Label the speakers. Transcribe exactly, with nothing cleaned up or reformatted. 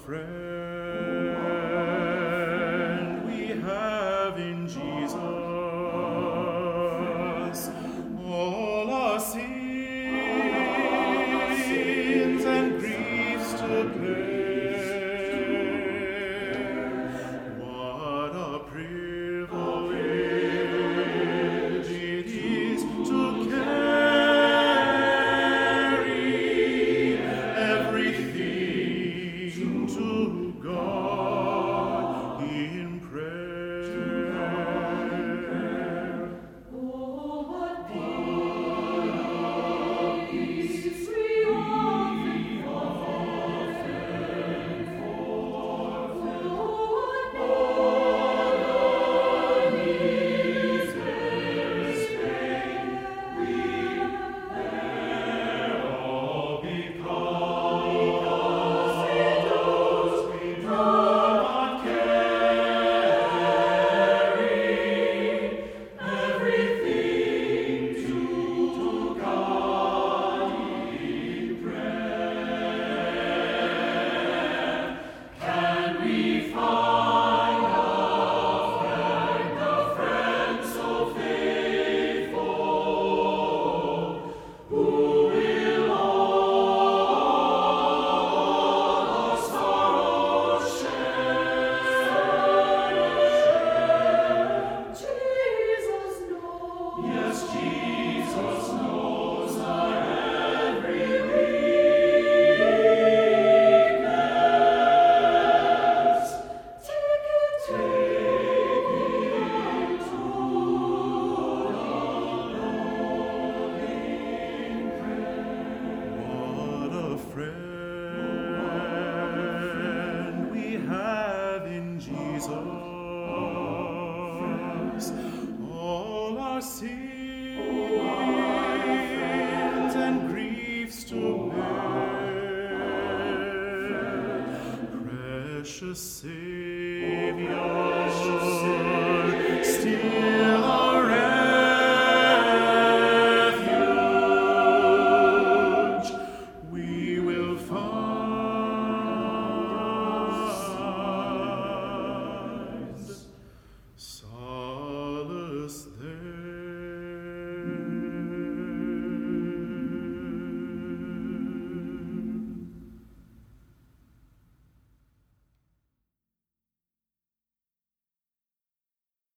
Speaker 1: friend we have in Jesus. All our sins and griefs to bear. What a privilege it is to carry everything to God in prayer.
Speaker 2: Oh, what peace we often forfeit. Oh, what agonies this pain we bear, all because in those we do not carry everything to God in prayer. Can we find a friend, a friend so faithful, who will all our sorrows share? Jesus knows. Yes, Jesus knows our every weakness. Take it, take it to the Lord in prayer.
Speaker 1: What a friend we have in Jesus. All our sins and griefs to bear. Precious Savior.